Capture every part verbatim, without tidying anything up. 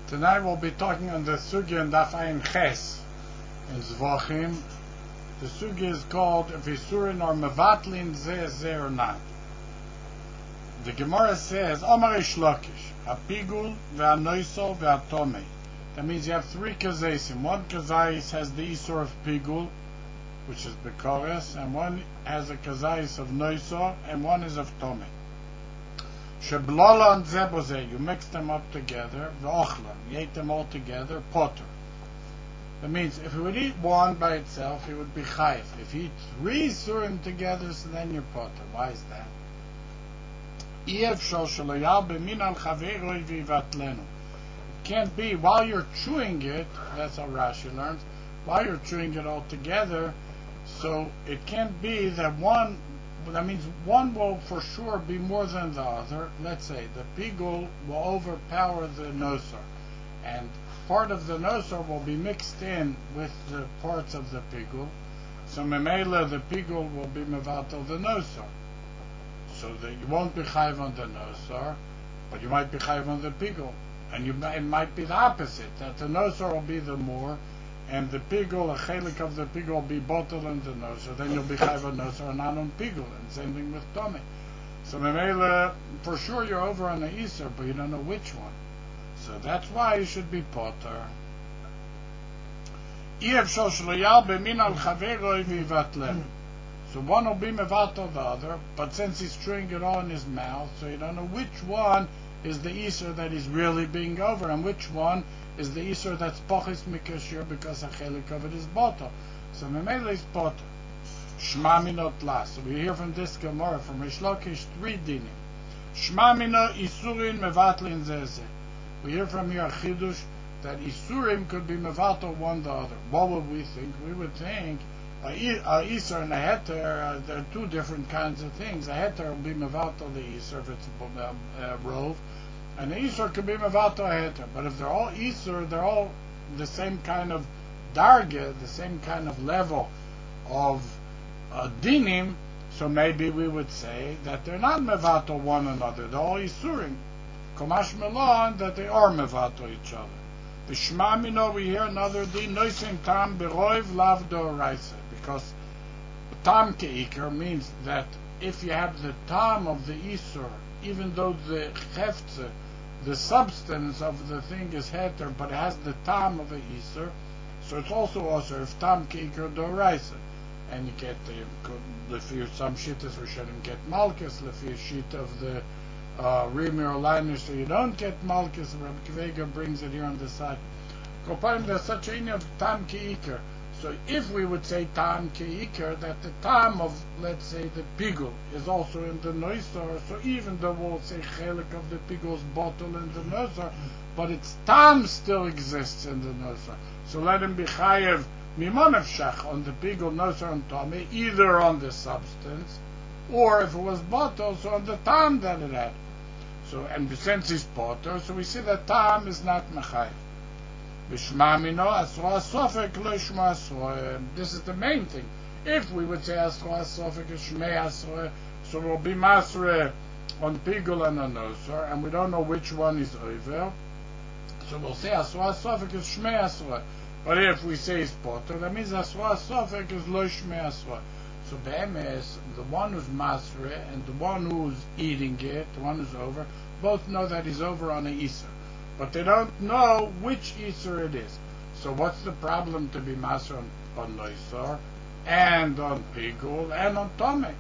Tonight we'll be talking on the sugya and Daf Ayin Ches in Zvachim. The sugya is called if Isurin or Mevatlin Zeh Zeh or not. The Gemara says Omar Ish Lakish Hapigul ve'anoiso ve'atome. That means you have three kazaisim. One kazais has the isur of pigul, which is bekores, and one has a kazais of noiso, and one is of tome. Sheblola and zeboze, you mix them up together. Ve'ochlan, you ate them all together. Potter. That means if he would eat one by itself, he would be chayef. If he eats three isurim together, so then you're potter. Why is that? It can't be while you're chewing it. That's how Rashi learns. While you're chewing it all together, so it can't be that one. That means one will for sure be more than the other. Let's say the pigul will overpower the nosar, and part of the nosar will be mixed in with the parts of the pigul. So memela the pigul will be mevatel the nosar. So that you won't be chayv on the nosar, but you might be chayv on the pigul. And you, it might be the opposite, that the nosar will be the more, and the pigul, a chelik of the pigul will be bottle in the nosar. Then you'll be chayv on nosar and not on pigul. And same thing with tummy. So memela, for sure you're over on the isur, but you don't know which one. So that's why you should be potter. So one will be mevatel the other, but since he's chewing it all in his mouth, so you don't know which one is the isur that is really being over, and which one is the isur that's pochis mikashir because a chelik of it is bottle. So memela is potter. Shma minot la. So we hear from this Gemara from Rish Lakish three dinim. Shma mino isurin mevatlin zeze. We hear from here a chidush that isurim could be mevatel one the other. What would we think? We would think a isur and a heter, uh, there are two different kinds of things. A heter will be mevatel the isur if it's a uh, rove, and the isur could be mevatel a heter. But if they're all isur, they're all the same kind of darge, the same kind of level of uh, dinim. So maybe we would say that they're not mevatel one another. They're all isurim. Komash melon that they are mevatel each other. B'shma mino we hear another din noisim tam beroiv lav doraisa, because tam keikar means that if you have the tam of the isur, even though the heftze, the substance of the thing is heter, but it has the tam of the isur, so it's also also if tam keikar doraisa, and you get the lefir some shittas we shouldn't get malchus lefir shit of the Uh, Rimir liner, so you don't get Malchus. Rabbi Kvega brings it here on the side. Koparim, there's such a thing of Tam Keikar. So if we would say Tam Keikar, that the Tam of, let's say, the Pigul is also in the Noisar, so even though we'll say Chelik of the Pigul's bottle in the Noisar, but its Tam still exists in the Noisar. So let him be Chayev Mimonev Shach on the Pigul, Noisar, and Tomei, either on the substance, or if it was bottle, so on the Tam that it had. So, and since he's potter, so we see that tam is not mechayev. B'shma mino asro asofek lo shma asro. This is the main thing. If we would say asro asofek is shmei asro, so we'll be masre on pigul and on nosar, and we don't know which one is over. So we'll say asro asofek is shmei asro. But if we say he's potter, that means asro asofek is lo shmei asro. So be'emes, the one who's masre and the one who's eating it, the one who's over, both know that he's over on a isur, but they don't know which isur it is. So what's the problem to be masre on, on noisar and on pigul and on tomei?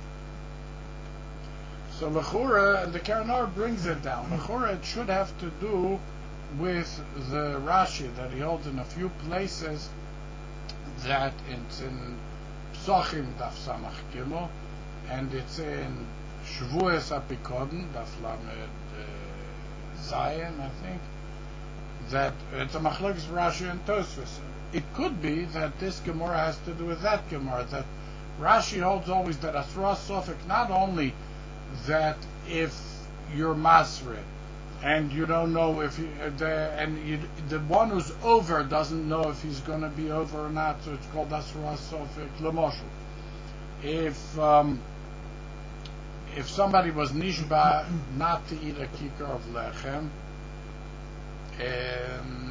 So l'chura, and the Karanar brings it down. L'chura, it should have to do with the Rashi that he holds in a few places that it's in Psochim daf samach gimel, and it's in Shvuas Apikoden daf lamed Zayin, I think, that it's a machlokes Rashi and Tosfos. It could be that this Gemara has to do with that Gemara, that Rashi holds always that Asra Sofik, not only that if you're Masre and you don't know if you, the, and you, the one who's over doesn't know if he's going to be over or not, so it's called Asra Sofik Lemoshu. If um, if somebody was nishba not to eat a kikar of lechem, um,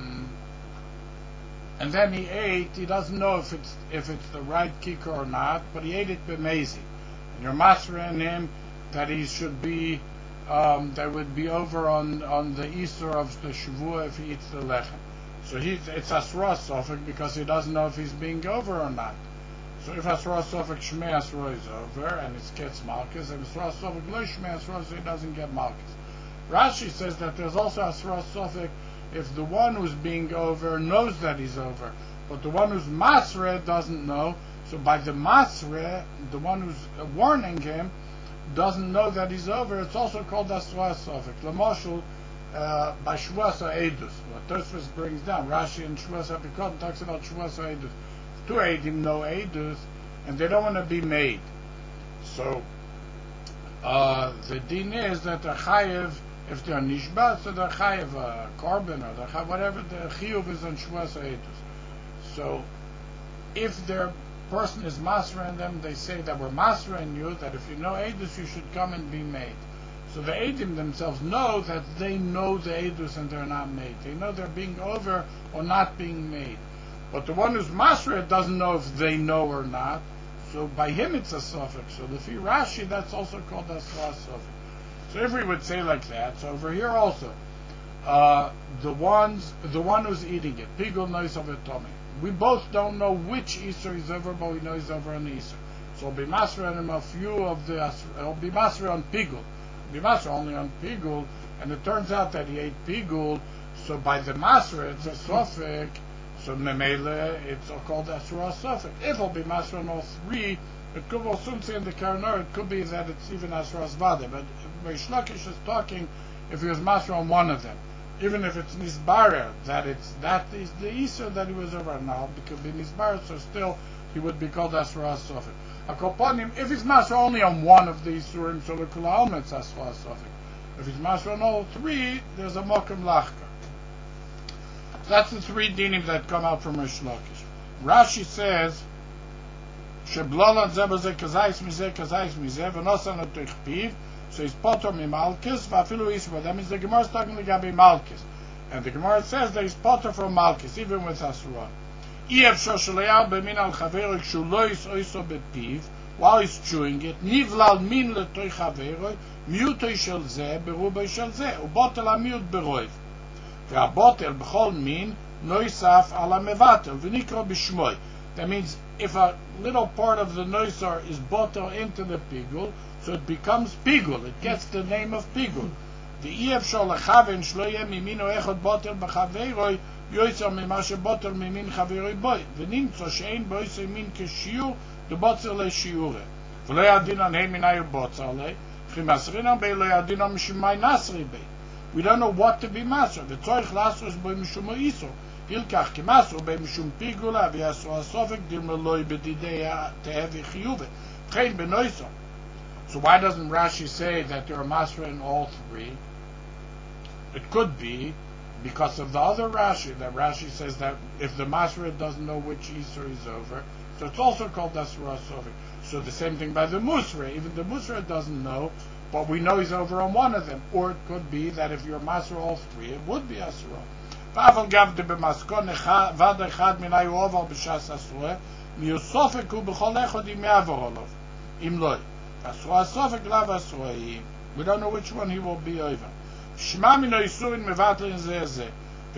and then he ate, he doesn't know if it's if it's the right kikar or not, but he ate it b'mezi. And you're masrin him that he should be, um, that would be over on, on the Easter of the Shavua if he eats the lechem. So he's, it's Asra Sofik because he doesn't know if he's being over or not. So if Asra Sofik Shmei Asra is over and it gets Malkus, and Asra Sofik Lo Shmei Asra, so he doesn't get Malkus. Rashi says that there's also Asra Sofik if the one who's being over knows that he's over, but the one who's Masre doesn't know. So by the Masre, the one who's warning him doesn't know that he's over, it's also called Asra Sofik. Lamoshul, uh, by Shvuasa Eidus, what Tosfos brings down, Rashi in Shvuasa Apikot talks about Shvuasa Eidus. Two Eidim know Eidus, and they don't want to be made. So, uh, the din is that the Chayev, if they're Nishba, so they're Chayev a Korban, or they're Chayev, whatever, the Chiyuv is on Shvuasa Eidus. So, if their person is Masra in them, they say that we're Masra in you, that if you know Eidus, you should come and be made. So the Eidim themselves know that they know the Eidus and they're not made. They know they're being over or not being made. But the one who's Masra doesn't know if they know or not. So by him it's a suffix. So the Rashi, that's also called a suffix. So if we would say like that, so over here also, uh, the ones, the one who's eating it, Pigul knows of it, Tommy. We both don't know which Easter is over, but we know he's over on Easter. So it'll be Masra on him a few of the, it'll be Masra on Pigul. It'll be Masra only on Pigul, and it turns out that he ate Pigul, so by the Masra it's a suffix, so Memele, it's called Asura suffix. If it'll be Masra on all three, it could also say in the Karnor, it could be that it's even Asura Zvade, but Reish Lakish is talking if he was Masra on one of them. Even if it's Nisbarer, that it's that is the Easter that he was over now, it could be Nisbarer, so still he would be called Asra Sofik. Akoponim, if he's Masra only on one of the Isurim, so the Kula Alma it's Asra Sofik. If he's Masra on all three, there's a Mokum Lachka. That's the three dinim that come out from Reish Lakish. Rashi says, Sheblolan Zebazeh Kazais Mizeh Kazais Mizeh V'nosan Otoich Piv. So he's potter mi Malkis, v'afilu Yisrael. That means the Gemara is talking about Malkis, and the Gemara says that he's potter from Malkis, even with Asura. While he's chewing it, nivlal min letoy chaveroi, miutoy shel zeh, beruboy shel zeh, ubotel amiut beroiv. Ve'abotel b'chol min noisaf ala mevatel, v'nikro b'shmoy. That means if a little part of the noisar is botel into the pigul, so it becomes pigul. It gets the name of pigul. The ef shol lechaven shloye mimino echad botel b'chaveroi yoyser mimashe botel mimin chaveroi boy. V'nimtzo she'ein boyser min keshiur the botel le'shiure. V'lo yadin an heim minayu botel le. V'chimasrinan bei lo yadin an mishumay nasri bei. We don't know what to be master. V'tzoich lasros boi mishumo iso. Hilkach kemasro bei mishum pigula v'yasro asofek dirmeloi b'didei tehevi chiyuve. V'chein benoiso. So why doesn't Rashi say that there are Masra in all three? It could be because of the other Rashi, that Rashi says that if the Masra doesn't know which Easter is over, so it's also called Asura Sofik. So the same thing by the Musra, even the Musra doesn't know, but we know he's over on one of them. Or it could be that if you're Masra all three, it would be Asura. V'aval gavde b'maskon vad echad minayu oval b'shas Asura, miusofiku b'chol echod im yavor olav, im loy. We don't know which one he will be over. Shema mino isurin mevatlin ze ze.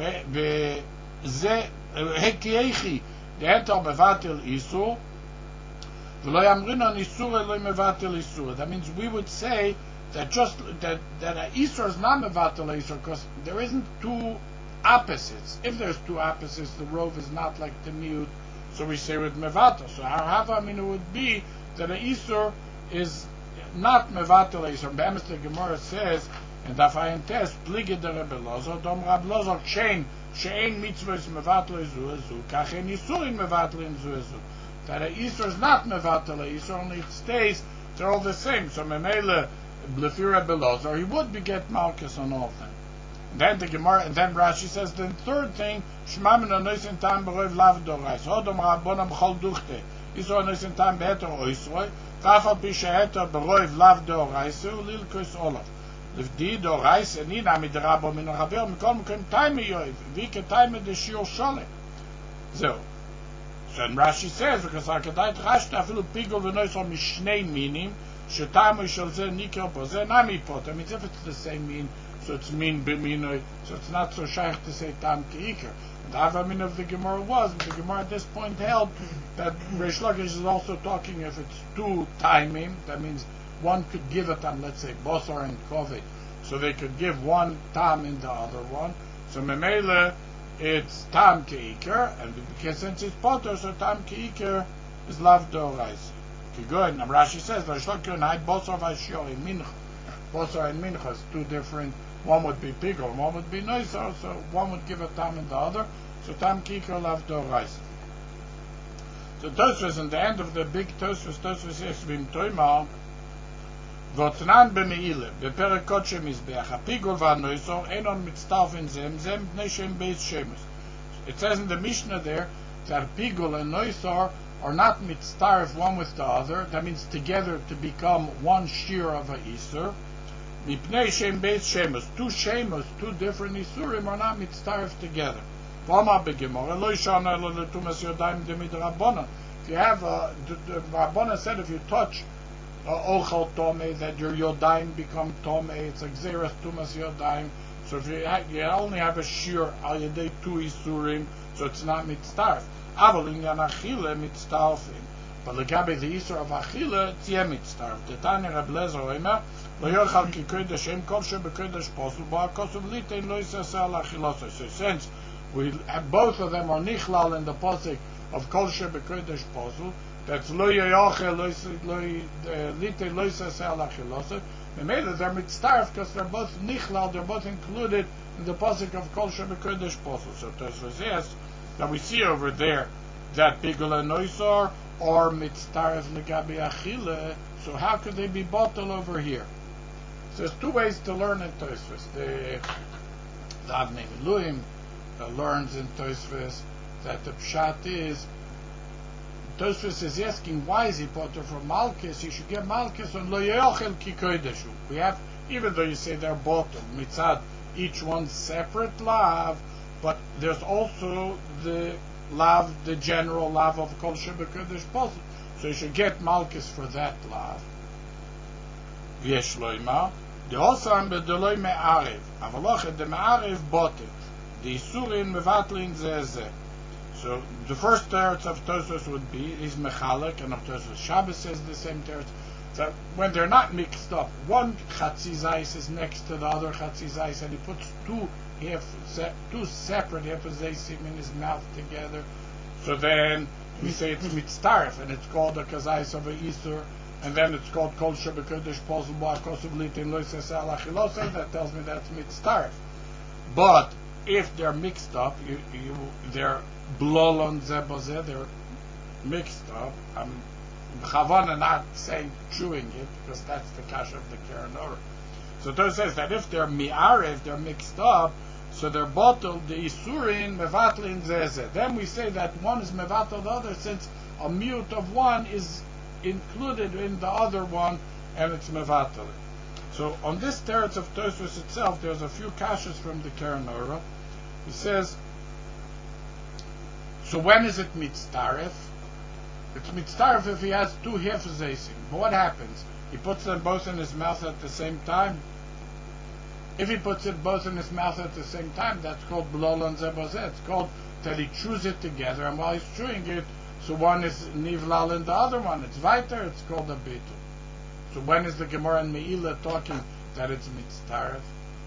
Ve hekiechi dehetal mevatel isur. V'lo yamrina nisur eloi mevatel isur. That means we would say that just that that a isur is not mevatel isur because there isn't two opposites. If there's two opposites, the rov is not like the miut. So we say with mevatel. So our hava minu would be that a isur is not mevatel isur. Be'emes the Gemara says, and Dafayin test, plige der Rebbe Lozo, dom Rab Lozo, shein, shein mitzvah is mevatel isu ezu, kachen isurin mevatel isu ezu. That a isur is not mevatel isur, only it stays, they're all the same. So memele, blefir Rebbe Lozo, he would be get malchus on all of them. And then the Gemara, and then Rashi says, the third thing, shema min anoisin tam beroiv lav dorais, hodom rabbonam chol duchte, isur anoisin tam beheter oisroi, Tafal pishaheter beroiv lav doraisa ulil kos olav. Livdi doraisa nina midrabo min chaver mikol mukem time yoiv vike time de shiur shole. So, so and Rashi says, because Hakadait Rashi afilu pigul v'noisor mishnei minim, shetamu shel zeh nikro bo zeh nami poter. Means if it's the same mean, so it's min b'minoi, so it's not so shaykh to say tam ke'iker. The Havamin of the Gemara was, but the Gemara at this point held that Reish Lakish is also talking if it's two timing, that means one could give a tam, let's say Bosar and Kovet, so they could give one tam in the other one. So Memele, it's tam ke'iker, and because since it's poter, so tam ke'iker is lav d'oraisa. Okay, good. Now Rashi says, Reish Lakish and Haid Bosar v'Ashio in Mincha. Bosar and Mincha is two different. One would be bigger, one would be nicer, so one would give a tam in the other. So tam kikar lav d'oraisa. So Tosfos in the end of the big Tosfos, Tosfos says v'im toima v'otnan b'meile b'perek kodshe mizbeach hapigul v'anoisor enon mitztarfin zem zem b'nei shem beis shemus. It says in the Mishnah there that pigul and noisor are not mitztarf one with the other. That means together to become one shear of a isur. Mipnei shem beis shemus. Two shemus, two different isurim are not mitztarf together. If you have a, the, the Rabbana said if you touch uh, ochal tomei, that your yodayim become tomei, it's like zeras tumas yodayim. So if you, ha- you only have a shear al yedei two isurim, so it's not mitztarf. Aval inyan achile mitztarfim. But legabe the isur of achile, it's yeh mitztarf. The Tanya Reb Lezer oimer, lo yochal ki kodesh em kol she bekodesh posel, bo hakosuv litein lo yisaseh al achilosoi. So since we have, both of them are nichlal in the posik of kol she bekodesh posel, that's lo yochel lo litein lo yisaseh al achilosoi. Memele they're mitztarf because they're both nichlal, they're both included in the posik of kol she bekodesh posel. So Tosfos says that we see over there that pigul and noisor or mitztaref legabi achile, so how could they be bottled over here? So there's two ways to learn in Tosfos. The the Avnei Miluim uh, learns in Tosfos that the pshat is, Tosfos is asking why is he potter from Malchus? He should get Malchus on lo yochel ki koideshu. We have, even though you say they're bottled, mitzad, each one separate lav, but there's also the lav, the general lav of kol shebekodesh posel. So you should get Malchus for that lav. V'yesh loima, the osam bedeloi me'arev, avaloch the me'arev botet, the isurin mevatlin zeh. So the first teretz of Tosfos would be is mechalek, and of Tosfos Shabbos says the same teretz. That when they're not mixed up, one chatzizais is next to the other chatzizais, and he puts two half, two separate hefazeisim in his mouth together. So then we say it's mitztaref, and it's called a kazais of a isur, and then it's called kol shebekodesh posel bo hakosuv litin lo yisaseh al achilosei. That tells me that's mitztaref. But if they're mixed up, you, you, they're blolon zebozeh, they're mixed up. I'm Chavana not saying chewing it because that's the kasha of the Keren Orah. So Tosfos says that if they're mi'arev, they're mixed up, so they're bottled, the isurin mevatlin zezeh. Then we say that one is mevatel the other, since a mute of one is included in the other one, and it's mevatel. So on this teretz of Tosfos itself, there's a few kashas from the Keren Orah. He says, so when is it mitztaref? It's mitztaref if he has two hefazeisim. But what happens? He puts them both in his mouth at the same time. If he puts it both in his mouth at the same time, that's called blolon zebozeh. It's called that he chews it together, and while he's chewing it, so one is nivlal and the other one, it's weiter, it's called a bitul. So when is the Gemara in Meila talking that it's mitztaref?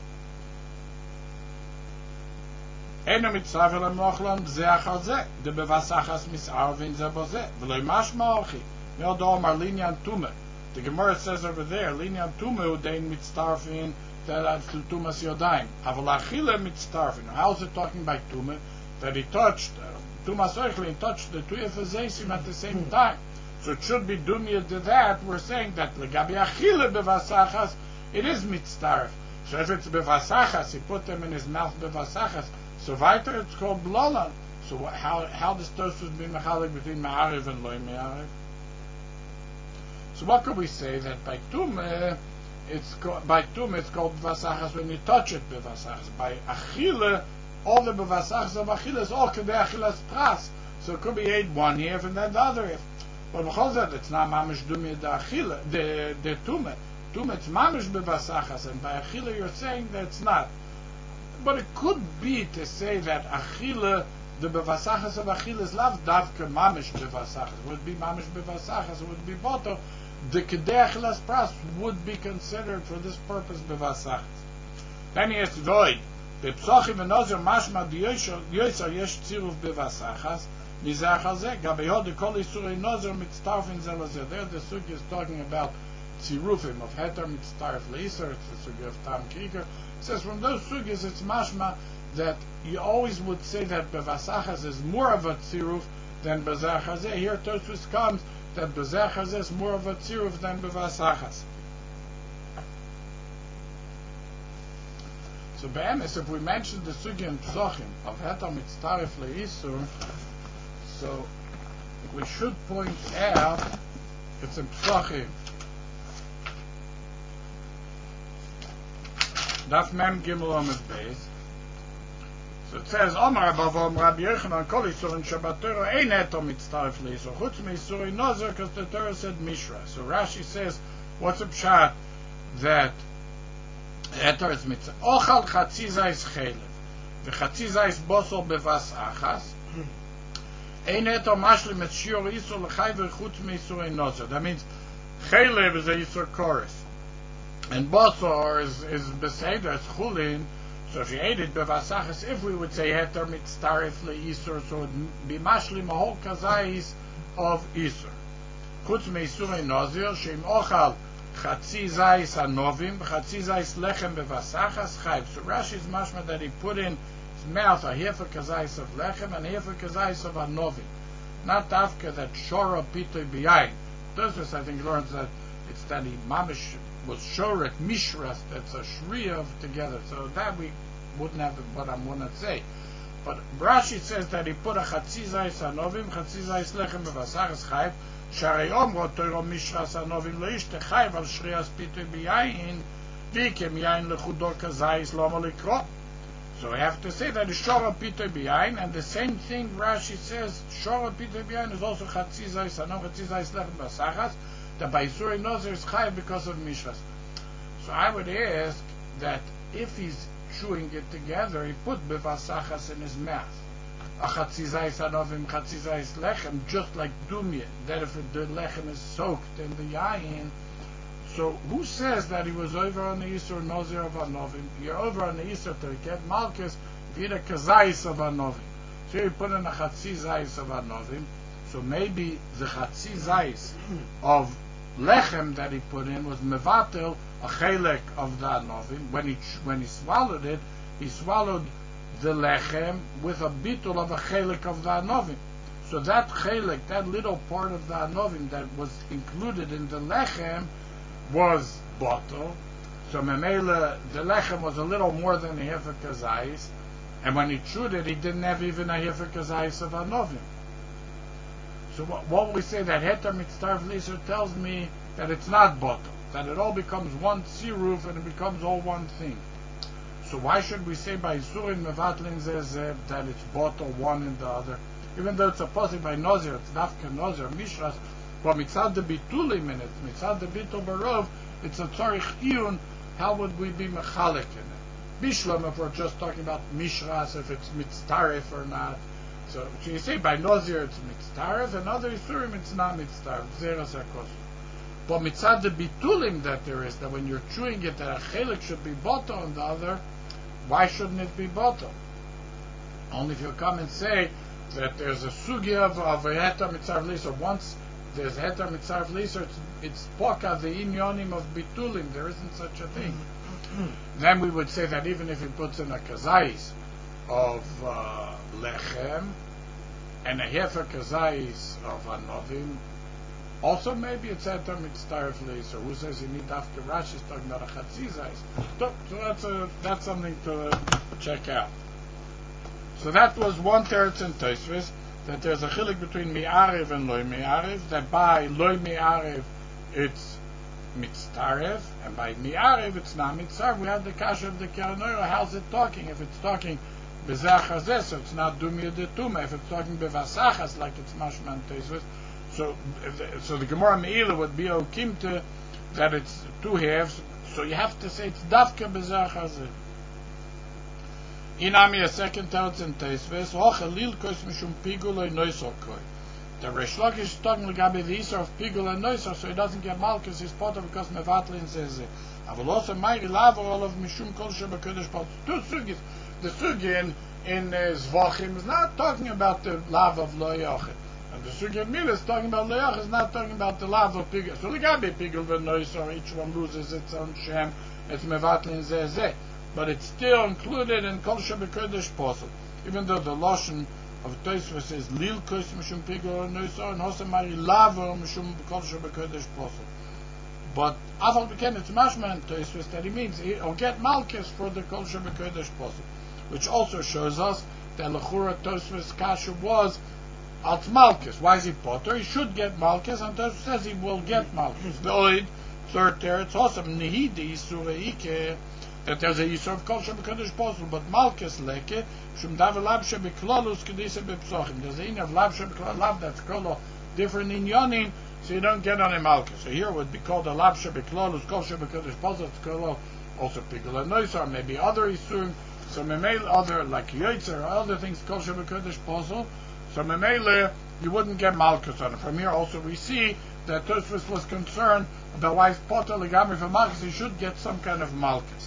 Eno mitzaref el mochlan zeh achal zeh, de bevasachas misarvin zebozeh, v'lo mashma ochi, me'odor mar linyan tumeh. The Gemara says over there, linyan tumeh udein mitztarfin, that's tumas yodayim. Aval achile mitztarfin. How is it talking by tumeh? That he touched, tumas oichli, he touched the two efazeisim at the same time. So it should be dumya to that. We're saying that legabi achile bevasachas, it is mitztarf. So if it's bevasachas, he put them in his mouth bevasachas. So weiter, it's called blolan. So how how does Tosfos be mechalik between ma'arev and loy ma'arev? So what could we say that by tumeh, it's called, by tumeh it's called bevasachas when you touch it bevasachas. By achile, all the bevasachas of achilas, all kedei achilas pras. So it could be ate one half and then the other half. But because that it's not mamish dumya the achila, the the tumah. Tumah it's mamish bevasachas, and by achila you're saying that it's not. But it could be to say that achila, the bevasachas of achila is lav davka mamish bevasachas. Would be mamish bevasachas. It would be boto. The kedei achilas pras would be considered for this purpose bevasachas. Then he has to void. The psochim and nozer mashma diyoisha yoisar yesh tziruf bevasachas. Mizach hazeh gabeyod the kol isurei nozer mitztarfin zelazeh. There the sugi is talking about tzirufim of heter mitztarf leisar. It's the sugi of tam kriker. It says from those sugis it's mashma that you always would say that bevasachas is more of a tziruf than bezach hazeh. Here Tosfos comes that bezach hazeh is more of a tziruf than bevasachas. So be'emes, if we mention the sugi in psochim of heter mitztarf leisar, so we should point out it's in psochim. Daf mem gimel amud beis. So it says, Omar Abavom Rabbi Yochanan Kol Yisur in Shabbat Torah Ein Heter Mitztaref Leisur Chutz Meisur Nozer, because the Torah said Mishra. So Rashi says, what's a pshat that Heter is Mitztaref? Ochal Chatzi Zayis Chelev V'Chatzi Zayis Bosol Bevas Achas Ein Heter Mashlim Et Shior Yisur L'Chai V'Chutz Meisur Nozer. That means Chelev is a Yisur Chorus, and Bosor is is Beseder, it's Chulin. So if you ate it bevasachas, if we would say heter mitztaref leisur, so it would be mashlim a whole kazayis of isur. Chutz meisur nozir sheim ochal chatzi zayis anovim chatzi zayis lechem bevasachas chayv. So Rashi is mashma that he put in his mouth a hefer kazayis of lechem and a hefer kazayis of anovim. Not afka that shora pitoy biyayin. Tosfos I think learns that it's that he mamish was shoret mishras, that's a shriya of together. So that we wouldn't have what I'm going to say. But Rashi says that he put a chatzi zayis anovim, chatzi zayis lechem bevasachas chayv, sharei omro toiro mishras anovim leishte chayv al shriyas pitoy biyayin, v'kem yayin lechudor kazayis loma likro. So I have to say that it's shora pitoy biyayin, and the same thing Rashi says, shora pitoy biyayin is also chatzi zayis anovim, chatzi zayis lechem bevasachas. That by Surah Nozer is chayav because of Mishras. So I would ask that if he's chewing it together, he put bevasachas in his mouth. A chatzi zayis anovim, chatzi zayis lechem, just like dumya. That if the lechem is soaked in the yayin, so who says that he was over on the Yisur Nozer of anovim? You're over on the Yisur to get Malkus, if you eat a kazayis of anovim. So you put in a chatzi zayis of anovim. So maybe the chatzi zayis of lechem that he put in was mevatel a chelek of the anovim. When he when he swallowed it, he swallowed the lechem with a bitul of a chelek of the anovim. So that chelek, that little part of the anovim that was included in the lechem, was bottle. So memela the lechem was a little more than a hefer kazayis, and when he chewed it, he didn't have even a hefer kazayis of anovim. So what, what we say that heter mitztaref leisur tells me that it's not bottle, that it all becomes one tziruf and it becomes all one thing. So why should we say by Isurim mevatlin zeh that it's bottle one and the other, even though it's supposed by Nozer, it's dafka Nozer mishras, but mitzad the bitulim in it, mitzad the bitul barov, it's a tzarich iyun. How would we be mechalek in it? Bishlam if we're just talking about mishras, if it's mitztaref or not. So, so you say by Nozir it's mitztaref, and other Isurim it's not mitztaref, zeras hakos. But mitzad the bitulim that there is, that when you're chewing it, that a chelik should be bottle and the other, why shouldn't it be bottle? Only if you come and say that there's a sugya of, of a heter mitzaref leisur. Once there's heter mitzaref leisur, it's, it's poka the inyonim of bitulim, there isn't such a thing. Then we would say that even if he puts in a kazayis of uh, lechem and a hefer kazayis of anovim, also maybe it's heter mitztaref leisur. Who says you need after Rashi is talking about a chatzi zayis? So that's a that's something to check out. So that was one teretz in Tosfos, that there's a chilik between mi'arev and loy mi'arev. That by loy mi'arev it's mitztaref, and by mi'arev it's not mitztaref. We have the kasha of the Keren Orah. How's it talking? If it's talking bezachazeh, so it's not dumya de tuma. If it's talking bevasachas, like it's mashman teisves, so so the Gemara Meila would be okimte that it's two halves. So you have to say it's dafka bezachazeh. Inami a second teretz in teisves, och elil kois mishum pigul noisor koi. The Reish Lakish is talking about the Isser of Pigul and Noisor, so he doesn't get Malchus, he's part of because Mevatlin says it. But also, Mayri Lava, all of Mishum Kol Sheba Kodesh Pot. Two sugis. The sugi in, in uh, Zvachim is not talking about the lava of Lo Yochid. And the sugi in Mil is talking about Lo Yochid, is not talking about the lava of Pigul. So, Legabe Pigul and Noisor, each one loses its own Shem, it's Mevatlin Zezeh. But it's still included in Kol Sheba Kodesh Pot. Even though the Lashon of Tosfos says Lil Kois Mishum Pigul and Noisor and Hosam Mari Lava Mishum Kol Sheba Kodesh Posel. But Afal Beken it's Mashma and Tosfos that he means he'll get Malchus for the Kol Sheba Kodesh Posel, which also shows us that Lechura Tosfos Kasha was Alt Malchus. Why is he Potter? He should get Malchus, and Tosfos says he will get Malchus. The Oid third there it's Hosam Nehidi Suveike that there's a Yisur of Kol Sheba Kodesh Posel, but Malchus Leke Shum Dav Labshe Beklolus Kedisa Bepsochim. There's a in of Labshe Beklolus Lab that's called different in Yonim, so you don't get on a Malchus. So here it would be called a Labshe Beklolus Kol Sheba Kodesh Posel. It's called also Pigul and Noisor, maybe other Yisur. So Memele other like Yotzer or other things Kol Sheba Kodesh Posel. So Memele you wouldn't get Malchus on it. From here also we see that Tosfos was concerned about why Potter Legami for Malchus. He should get some kind of Malchus.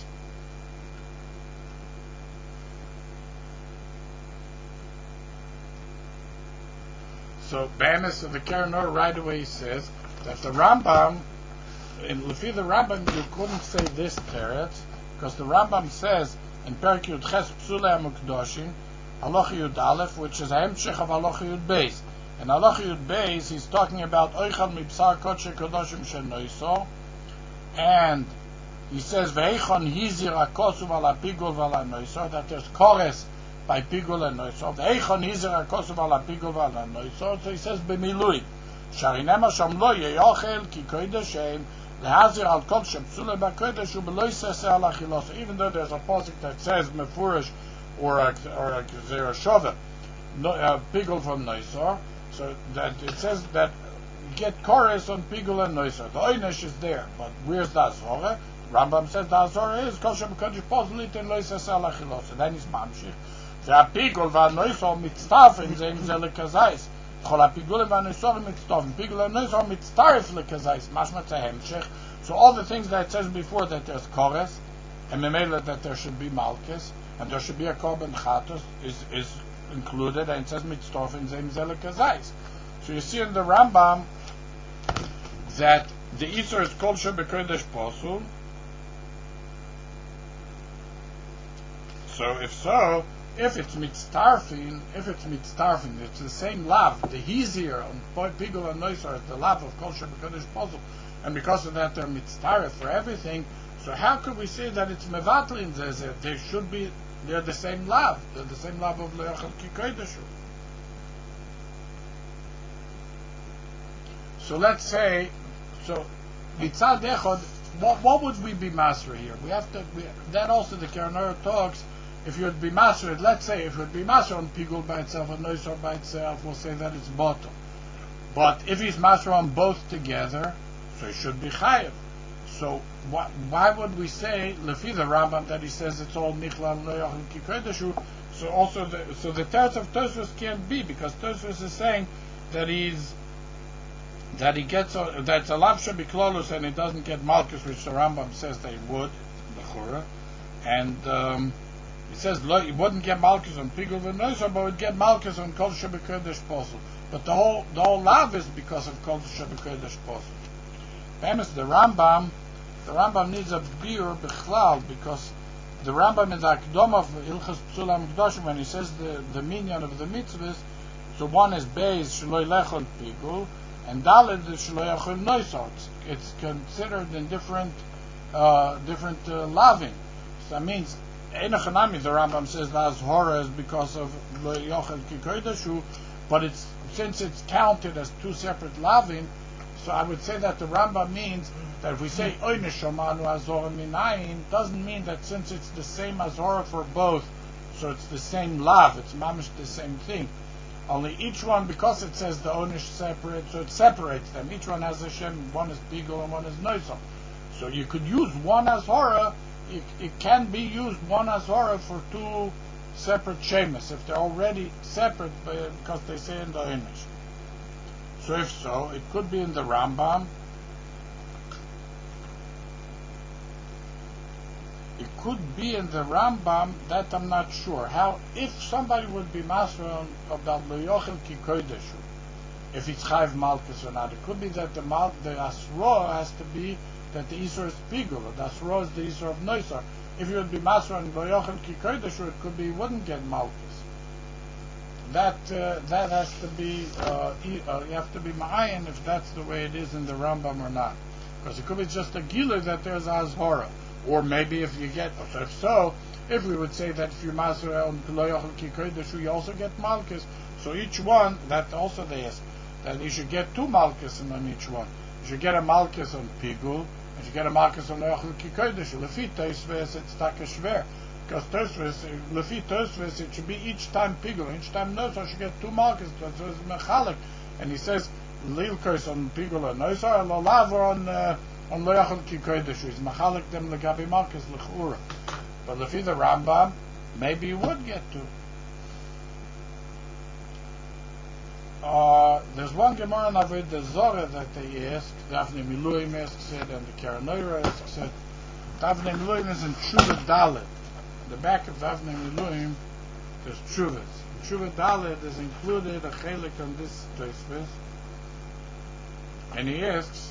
So, Banis of the Karanor right away says that the Rambam, in Lefi the Rambam, you couldn't say this teretz, because the Rambam says in Perek Yud Ches Psulei HaMukdoshin, Halacha Yud Aleph, which is a hemshech of Halacha Yud Beis. In Halacha Yud Beis, he's talking about Oichal Mipsar Kodshe Kodoshim Shenoiso, and he says Veichon Hizir HaKosuv Ala Pigul Vala Noiso, that there's Kores by Pigul and Noisor. Eichon Hizer HaKosuv Ala Pigul Vala Noisor. So he says B'milui Sharinema Sham Lo Yeyochel Ki Kodesh Lehazir Al Kol Shepsule BaKodesh U'Beloi Sese Al Achilos. Even though there's a pasuk that says Mefurish or a, or a Zera Shova no, uh, Pigul from Noisor, so that it says that you get chorus on Pigul and Noisor. The Oynesh is there, but where's the Azora? Rambam says the Azora is Kol Sheb'Kodesh Poslit and Lo Sese Al Achilos. And then he's Mamshich. והפיגול והנויסור מצטרפים זה עם זה לקזייס. כל הפיגולים והנויסורים מצטרפים. פיגול והנויסור מצטרף לקזייס. משמע זה המשך. So all the things that it says before that there's chorus, and memela that there should be malchus, and there should be a korban chatos, is, is included, and it says mitztorfin ze im ze lekazais. So you see in the Rambam that the Isur is called Shebekodesh Posul. So if so, if it's mitztarfin, if it's mitztarfin, it's the same lav. The hizir on Pigul and Noisor is the lav of Kol Shebekodesh Posul, and because of that they're mitztaref for everything. So how could we say that it's mevatlin zezeh? They should be, they're the same lav. They're the same lav of Le'achal Ki Kodeshu. So let's say, so mitzad echad, what, what would we be master here? We have to. We, that also the Karanor talks. If you would be master, let's say if you would be master on Pigul by itself and Noisor by itself, we'll say that it's bottom. But if he's master on both together, so he should be chayav. So why, why would we say lefi the Rambam that he says it's all nichlal loyachal ki kodeshu? So also the so the teretz of Tosfos can't be, because Tosfos is saying that he's that he gets a, that's a lavsha biklolus and he doesn't get malchus, which the Rambam says they would l'chura, and um, he says lo, he wouldn't get malchus on Pigul v'Noisor, but would get malchus on Kol Shebekodesh Posel. But the whole the whole lav is because of Kol Shebekodesh Posel. Famous the Rambam. The Rambam needs a beer bichlal, because the Rambam in the Akdom of Ilchas Psulam Gdoshim, when he says the, the minyan of the mitzvahs, so one is Beis Shloi Lechol Pigul, and Daled is Shloi Lechol Noisor. It's considered in different uh, different uh, laving. So that means Einachanami, the Rambam says the Azhora is because of Lo Yochel Ki Kodeshu, but it's since it's counted as two separate laving. So I would say that the Rambam means that if we say Oine Shomanu Azora Minayin, doesn't mean that since it's the same Azora for both, So it's the same lav, it's mamish the same thing. Only each one, because it says the onish separate, so it separates them. Each one has a shem, one is pigul and one is noisam. So you could use one azhara, it, it can be used one azhara for two separate shemes, if they're already separate because they say in the onish. So if so, it could be in the Rambam. It could be in the Rambam, that I'm not sure. How, if somebody would be master about Lo Yochel Ki Koideshu, if it's Chayv Malchus or not, it could be that the Mal, the Asro has to be that the Isra is Pigul, the Asro is the Isra of Noisar. If you would be master on Lo Yochel Ki Koideshu, it could be, you wouldn't get Malchus. That uh, that has to be uh, e- uh, you have to be ma'ayin if that's the way it is in the Rambam or not, because it could be just a gila that there's azhara, or maybe if you get so if so, if we would say that if you master on Lo Yochel Ki Kodesh, you also get malchus. So each one that also they ask that you should get two malchus on each one. You should get a malchus on pigul, and you get a malchus on Lo Yochel Ki Kodesh. Lefi Tosfos it's takashver. Because Tosfos, Lefi Tosfos, it should be each time pigul, each time nosar, I should get two markers. So it's mechalik, and he says lilkos on pigul and nosar, lolav on uh, on Lo Yochel Ki Kodesh. He's mechalik them legabi markers lechura. But Lefi the Rambam, maybe you would get two. Uh, there's one Gemara in Avodah Zorah that they ask, Davnei Miluim asks it, and the Karanoira asks it. Davnei Miluim is in Tshuva Dalet. The back of Davnei Miluim, there's Tshuvas. Tshuva Dalet is included a chelik on this Tosfos, and he asks,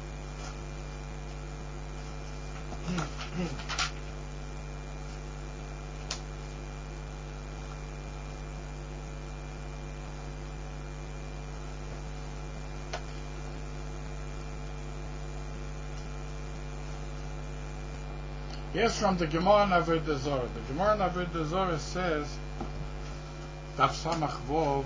yes, from the Gemara in Avodah Zorah. The Gemara in Avodah Zorah says, Daf Samach Vov,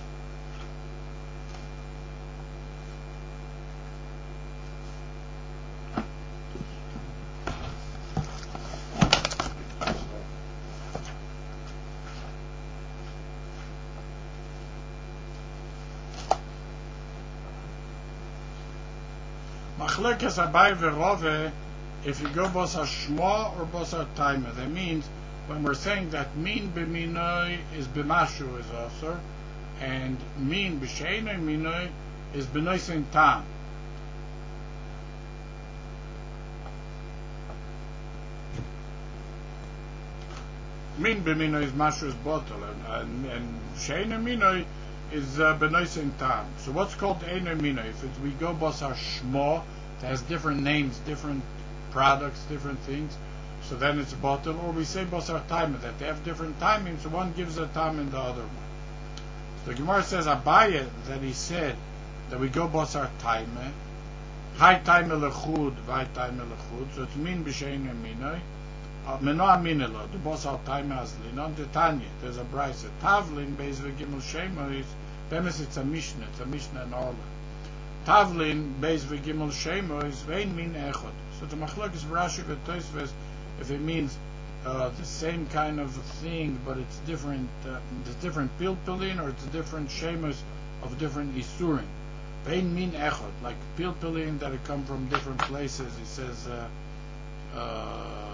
Machlekes Abai v'Rove, if you go Bosar Shmo or Bosar Taima, that means when we're saying that Min b'minoi is b'mashu is also, and Min b'sheinoi minoi is b'noisen tam. Min b'minoi is mashu is bottle, and and b'sheinoi minoi is uh, b'noisen tam. So what's called einoi minoi? If it's, we go Bosar Shmo, it has different names, different products, different things, so then it's a bottle, or we say Bosar Taima, that they have different timings, so one gives a time in the other one. So the Gemara says Abaye, that he said that we go Bosar Taima, Hai Taima Lechud, Vai Taima Lechud, so it's Min B'Shein Minoi, Menoa Minelo, the Bosar Taima Azlin, on the Tanya, there's a Bryce, Tavlin, Beis V'Gimel Shemo, Bemes it's a Mishnah, it's a Mishnah in Orla. Tavlin, Beis V'Gimel Shemo, is Vein Min Echot. So the machlok is Rashi v'Tosfos, if it means uh, the same kind of thing, but it's different, uh, it's different pilpilin, or it's different shemos of different isurin. Vein min echot, like pilpilin that come from different places. He says uh, uh,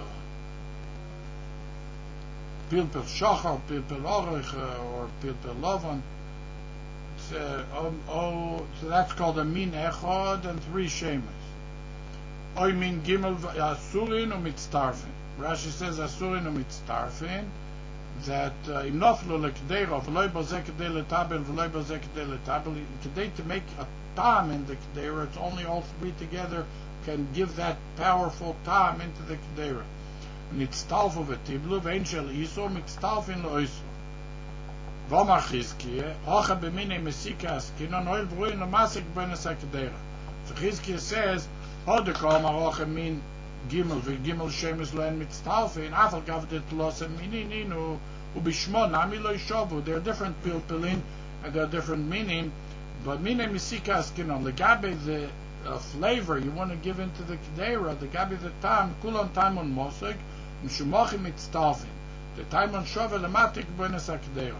pilpil shachar, pilpil orich, uh, or pilpil lovan. It's, uh, oh, oh, so that's called a min echot and three shemos. Oy min gimel asurin umitztarfin. Rashi says asurin umitztarfin, that im noflu lekdeira v'loy bozeh kedei letabel v'loy bozeh kedei letabel. Kedei to make a tam in the kedera, it's only all three together can give that powerful tam into the kedera. Nitztalfu v'tiblu v'ein shel iso mitztalfin lo'iso. V'omar Chizkiah hocha b'minei mesika askinon oil v'ruin l'masik b'enes kedera. So Chizkiah says, Hode kol maroche min gimel v'gimel shemes loen mitztalfin afal gavdet losem minininu ubishmo nami lo yishovu. They're different pilpilin and they're different meaning, but minei misika askinon legabe the uh, flavor you want to give into the kedera, the gabe the tam kulon tam on mosek mshumochim mitztalfin. The time on Shova Lematik Benes HaKedera.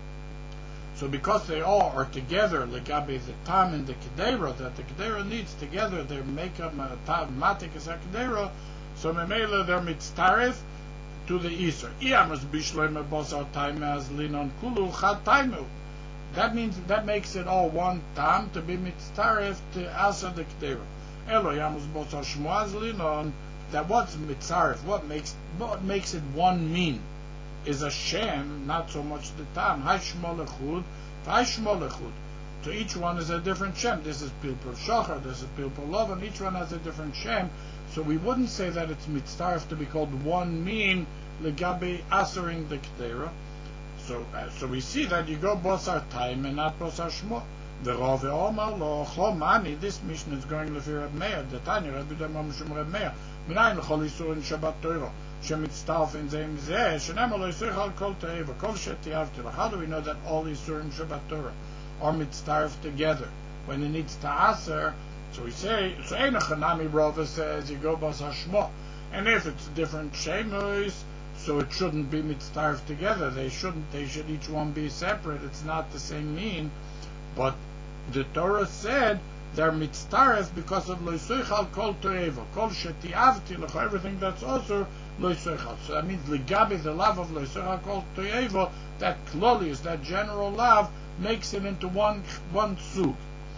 So because they all are together, legabe the tam and the kedera, that the kedera needs together, they make up matik as a kedera, so memela they're mitztaref to the Isser. Iamas bishloim bosar time as linon kulu chat taimu. That means that makes it all one tam to be mitztaref to asa the kedera. Elo yamus bosar shmuaz linon. That what's mitzaref, what makes what makes it one mean is a shem, not so much the tam. Hai shmo lechud, hai shmo lechud. To each one is a different shem. This is pilpul shachar, this is pilpul lov, and each one has a different shem. So we wouldn't say that it's mitzaref to be called one mean legabe asering the kedera. So uh, so we see that you go bosar time and not bosar shmo. The Rav Omar lo chomani. This mission is going to Reb Meir. The Tanya Rabbi Damam Shum Reb Meir. Minayin l'chol isur in Shabbat Torah. Shemitztarf in zeim zeh. Shenemar lo yisur al kol te'eva. Kol shetiavti. How do we know that all isur in Shabbat Torah are mitztarf together? When it needs to aser, so we say, so ein chanami Rava says you go bas hashmo. And if it's different shemus, so it shouldn't be mitztarf together. They shouldn't. They should each one be separate. It's not the same mean. But the Torah said they're mitztaref because of lo yisoichal kol to'eva, kol shetiavti l'cha, everything that's also lo yisoichal. So that means legabe, the love of lo yisoichal kol to'eva, that klolius, that general love, makes it into one one sug.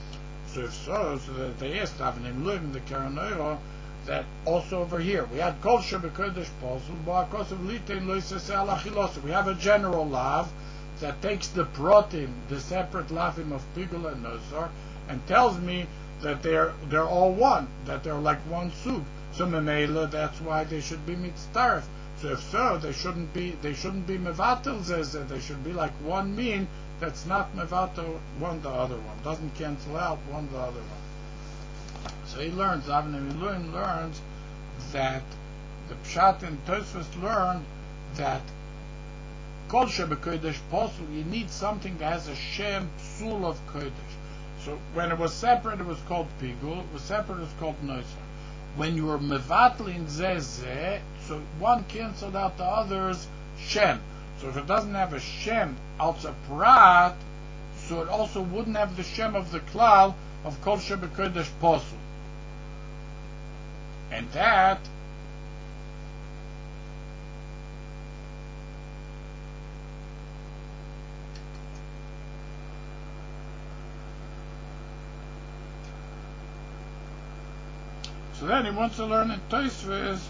So if so, so that they asked Avnim Luim in the Karanoira that also over here we had kol shebekodesh posul ba'akos of litein lo yisaseh al achilosu. We have a general love that takes the protim, the separate lafim of Pigul and Nosor, and tells me that they're they're all one, that they're like one sug. So memela, that's why they should be mitztaref. So if so, they shouldn't be they shouldn't be mevatel zezeh. They should be like one mean that's not mevatel one the other one. Doesn't cancel out one the other one. So he learns, Avnei Miluim learns that the Pshat and Tosfos learned that Kol shebekodesh posul, you need something that has a shem psul of kodesh. So when it was separate, it was called pigul. It was separate, it was called nosar. When you were mevatl in zeh, so one canceled out the other's shem. So if it doesn't have a shem also prat, so it also wouldn't have the shem of the klal of kol shebekodesh posul. And that So then he wants to learn in Tosfos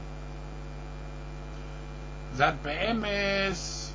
that be'emes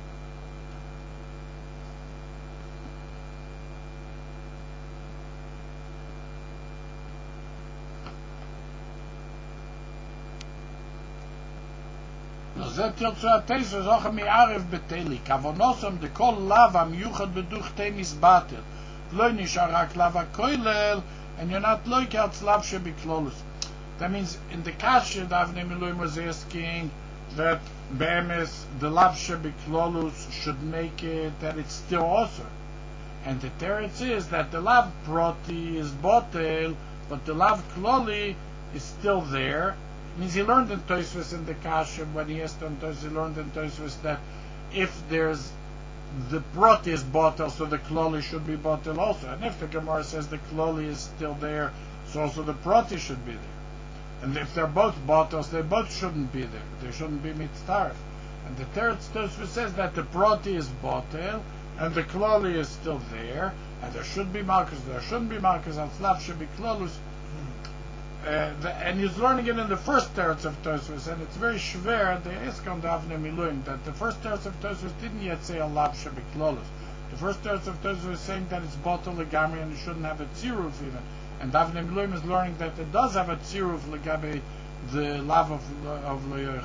זה תרצו התוספות זוכר מערב בתלי כוונוסם דכל לאו המיוחד בדוכתי מסבטר לא נשאר רק לאו הכולל and you're not like at slav shebi klolus. That means in the kasha the Avnei Miluim was asking that be'emes the lav shebi klolus should make it that it's still also, and the teretz is that the lav proti is botel, but the lav kloli is still there. It means he learned in Tosfos in the kasha when he asked on Tosfos, he learned in Tosfos that if there's the prot is botel, so the kloli should be botel also. And if the Gemara says the kloli is still there, so also the proti should be there. And if they're both botels, they both shouldn't be there. They shouldn't be mitztaref. And the third Tosfos says that the proti is botel and the kloli is still there, and there should be markers. There shouldn't be markers. And slav should be klolus. Uh, the, and he's learning it in the first teretz of Tosfos, and it's very shver. They ask on the Avnei Miluim that the first teretz of Tosfos didn't yet say a lav shebiklolus. The first teretz of Tosfos is saying that it's botel legamri and it shouldn't have a tziruf even. And Avnei Miluim is learning that it does have a tziruf legabe the lav of of loyocha.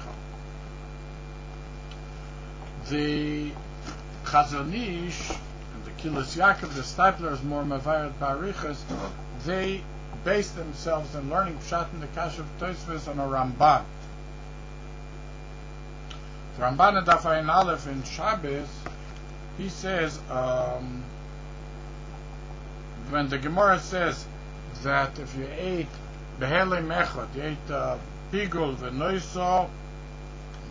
The Chazon Ish and the Kilos Yaakov, the Stipler is more mavared barichas. They base themselves in learning Pshat in the Kasha of Tosfos on a Ramban. The Ramban in Daf Ayin Aleph in Shabbos, he says, um, when the Gemara says that if you ate Behelei Mechot, you ate uh, Pigul V'Noiso,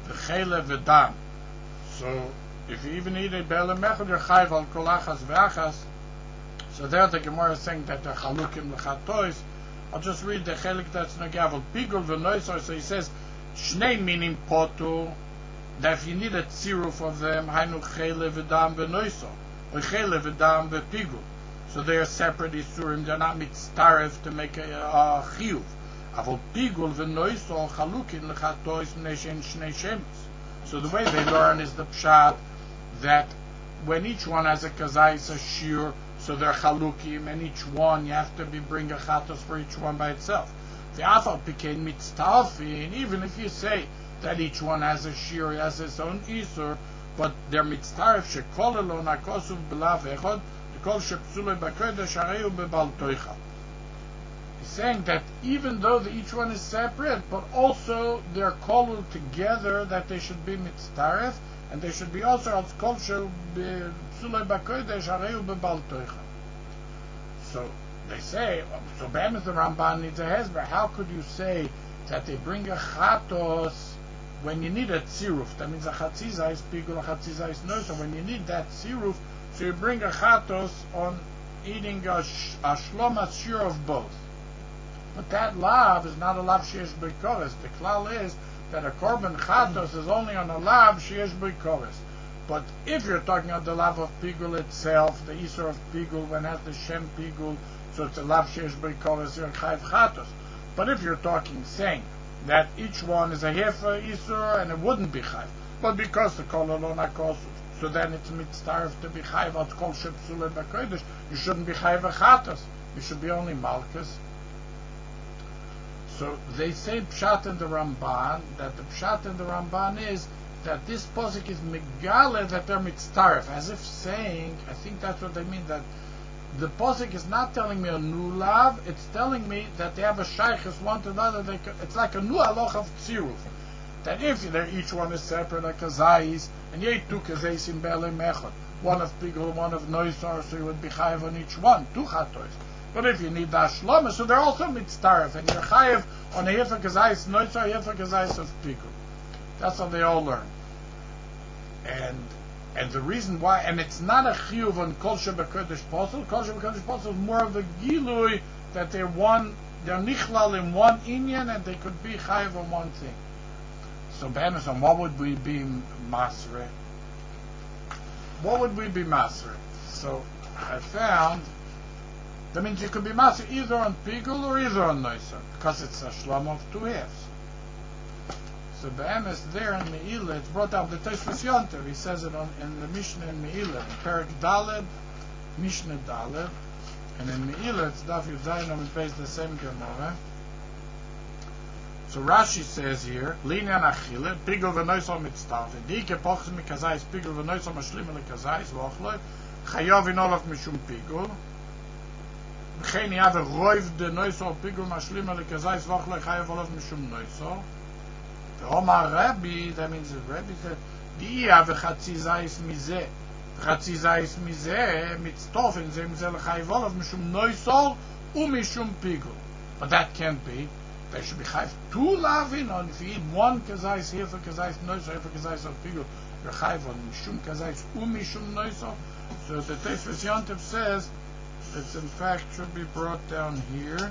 v'chele v'dam. So if you even eat a be'elam echad, you're chayv al kol achas v'achas. So there the Gemara is saying that they're chalukim l'chatois. I'll just read the chelik that's negav al pigul v'noisor. So he says shnei minim potu, that if you need a tziruf of them, hainu chele v'dam v'noisor, or chele v'dam v'pigul. So they are separate isurim. They're not mitztaref to make a, a chiyuv. Avol pigul v'noisor chalukim l'chatois neshen shnei shemes. So the way they learn is the pshat that when each one has a kazais, a shir, so they're chalukim, and each one you have to be bring a chatos for each one by itself. The afal became mitztalfin, even if you say that each one has a shir, has its own isur, but they're mitztaref shekolelo nakosuv belav echod, the kol shepsulei bakodesh areu bebal toicha. He's saying that even though the, each one is separate, but also they're called together, that they should be mitztaref, and they should be also as kol shel psulei bakodesh areu bebal toicha. So they say, so be'emes the Ramban needs a hezber. How could you say that they bring a chatos when you need a tziruf? That means a chatziza is pigul, a chatziza is no. So when you need that tziruf, so you bring a chatos on eating a, sh- a shloma shir of both. But that lav is not a lav sheyesh b'koros. The klal is that a korban chatos is only on a lav sheyesh b'koros. But if you're talking about the lav of pigul itself, the isur of pigul, when it has the shem pigul, so it's a lav sheyesh b'koros, you're chayv chatos. But if you're talking, saying that each one is a hefer isur, and it wouldn't be chayv, but because the kol alon hakosuv, so then it's mitztaref to be chayv at kol shepsulei b'kodesh, you shouldn't be chayv chatos. You should be only malchus. So they say pshat in the Ramban, that the pshat in the Ramban is that this posik is megale, that they're mitztaref, as if saying, I think that's what they mean, that the posik is not telling me a new lav, it's telling me that they have a shaykhis one to another. They, it's like a new halach of tziruf, that if they're, each one is separate, like a zayis, and you ate two kazais in be'elam echad, one of pigul, one of noisar, so you would be chayiv on each one, two chatois. But if you need the shloma, so they're also mitztaref, and you're chayiv on a hefer kazais noisar, hefer kazais of pigul. That's how they all learn. And and the reason why, and it's not a chiyuv on kol shebekodesh posel. Kol shebekodesh posel is more of a gilui that they're one, they're nichlal in one inyan, and they could be chayiv on one thing. So be'emes, what would we be masre? What would we be masre? So I found that means you could be masre either on pigul or either on noiser, because it's a shlom of two halves. So be'emes there in Me'ilah, it's brought down the Tosfos Yonter. He says it on, in the Mishnah in Me'ilah, in Perek Daled, Mishnah Daled, and in Me'ilah it's Daf Yud Zayin on the the same Gemara. So Rashi says here, Linyan Achille, Pigul v'noisol mitztarfe, Dike pochs mikazais, Pigul v'noisol mashlim lekazais, v'ochloi, Chayav in olav mishum Pigul, V'chein yav roiv de noisol Pigul mashlim lekazais, v'ochloi, Chayav olav mishum noisol. The Omar Rabbi, that means the Rabbi said, Diya v'chatzizais mizeh, v'chatzizais mizeh, mitztofen zeh mizeh l'chayv olav mishum noisol, u'mishum Pigul. But that can't be. They should be chayv two lavin on if you eat one kazais here for kazais noisor, here for kazais of pigul, you're chayv on mishum kazais u mishum noisor. So the Tosfos Yontif says it's in fact should be brought down here.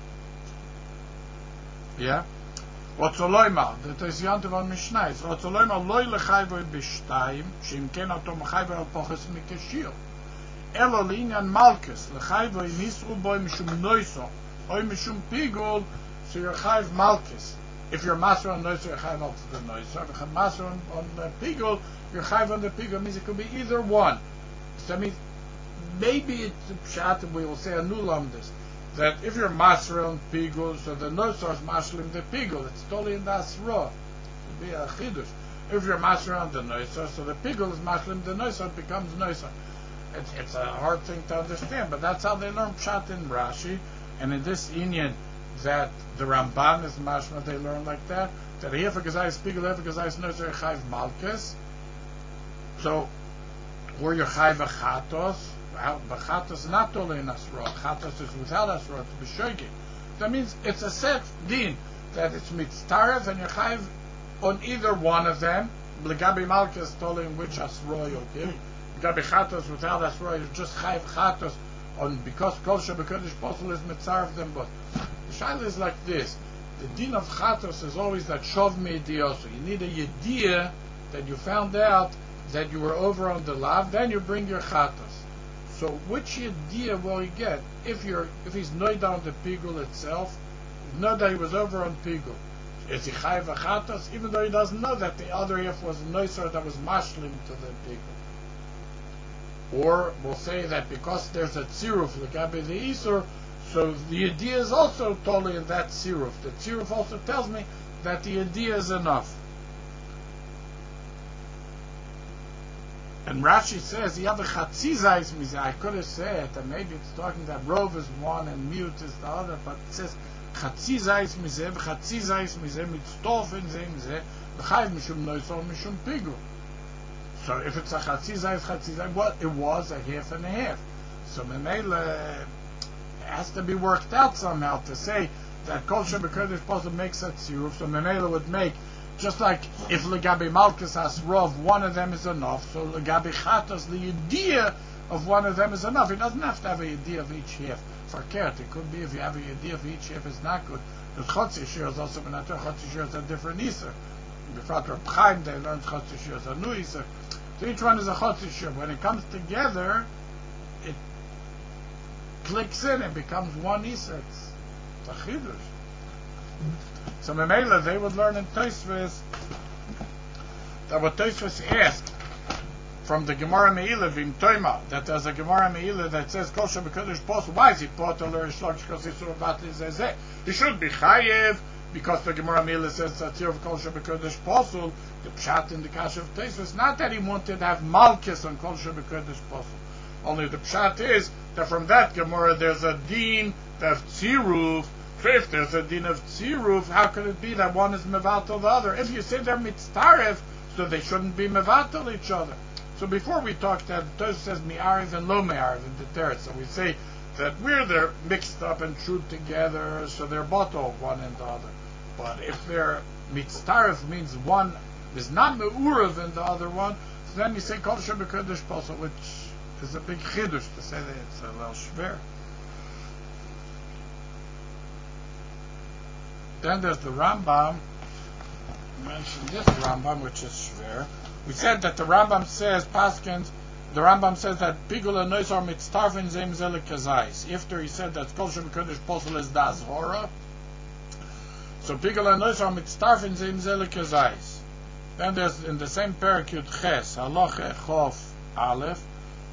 Yeah. Otzoloima, the Tosfos Yontif on Mishnah is Otzoloima loy lechayv b'shtayim sheim ken ato mechayv al poches mikashir. Elo linyan malchus lechayv nisru boy mishum noisor, oy mishum pigul. So you're chayv malchus. If you're master on noiser, you're chayv also the noiser. If you're master on, on the pigul, you're chayv on the pigul. Means it could be either one. So I mean, maybe it's a pshat, and we will say a new on this, that if you're master on pigul, so the noiser is mashlim the pigul. It's totally in the asra. It would be a chidush. If you're master on the noiser, so the pigul is mashlim the noiser, it becomes noiser. It's, it's a hard thing to understand, but that's how they learn pshat in Rashi, and in this inyan, that the Ramban is mashma, they learn like that, that here for Gazais Pigul, here for Gazais Nozer, Chayv Malchus. So, where you're Chayv Chatos, Chatos not only in Asra, Chatos is without Asra, to be Shoygin. That means it's a set din, that it's mitztaref, and you're Chayv on either one of them. Legabi Malkas told him which Asroy you give. Legabi Chatos without Asroy is just Chayv Chatos on because Kol Shebekodish Posel is Mitzaref them both. The Shaila is like this. The din of Chatos is always that Shov Me Idioso. You need a Yediyah that you found out that you were over on the Lav, then you bring your Chatos. So which Yediyah will you get? If you're if he's noida on the Pigul itself, you know that he was over on Pigul. Is he Chayv Chatos, even though he doesn't know that the other if was a noiser that was mashlim to the Pigul. Or we'll say that because there's a tziruf legabe the isur, so the idea is also totally in that tziruf. The tziruf also tells me that the idea is enough. And Rashi says, "Yav chatzizais mize." I could have said that maybe it's talking that rov is one and mute is the other, but it says chatzizais mize, chatzizais mize mitztof in ze mize, v'chayv mishum noisor mishum pigu. So if it's a chatzizais, chatzizais, what it was a half and a half. So Memela it has to be worked out somehow to say that Kol Shebekodish Posel makes a tziruf. So Memela would make, just like if Legabi Malkus has Rov, one of them is enough. So Legabi Chatos, the idea of one of them is enough. He doesn't have to have a idea of each half. For Kert, it could be if you have a idea of each half is not good. The Chotzi Shir is also Benator. Chotzi Shir is a different Isser. Before Reb Chaim, they learned Chotzi Shir is a new Isser. So each one is a Chotzi Shir. When it comes together, it clicks in and becomes one Isser. It's, it's a Chidush. So Memela, they would learn in Tosfos that what Tosfos asked from the Gemara Meila Vim Toima, that there's a Gemara Meila that says Kol Shebekodish Posel. Why is he potel or shlosh because he's sort of zeh? He should be chayev because the Gemara Meila says that here of Kol Shebekodish Posel. The pshat in the Kasha of Tosfos, not that he wanted to have malchus on Kol Shebekodish Posel. Only the pshat is that from that Gemara there's a din of tziruf. If there's a din of tziruf, how could it be that one is mevatel the other? If you say they're mitztarev, so they shouldn't be mevatel each other. So before we talked that Tosfos says mi'ariv and lo mi'ariv in the teretz, so we say that we're they're mixed up and true together, so they're bottle one and the other. But if they're mitztarev means one is not me'urav in the other one, so then you say Kol Shebekodish Posel, which is a big chidush to say that it's a little shver. Then there's the Rambam. We mentioned this Rambam, which is shver. We said that the Rambam says Paskins. The Rambam says that Pigul and Nois are mitztarfin zem zele kazais. After he said that Kol Shebekodish Posel is das hora, so Pigul and Nois are mitztarfin zem zele kazais. Then there's in the same parakut Ches Halacha Chof Aleph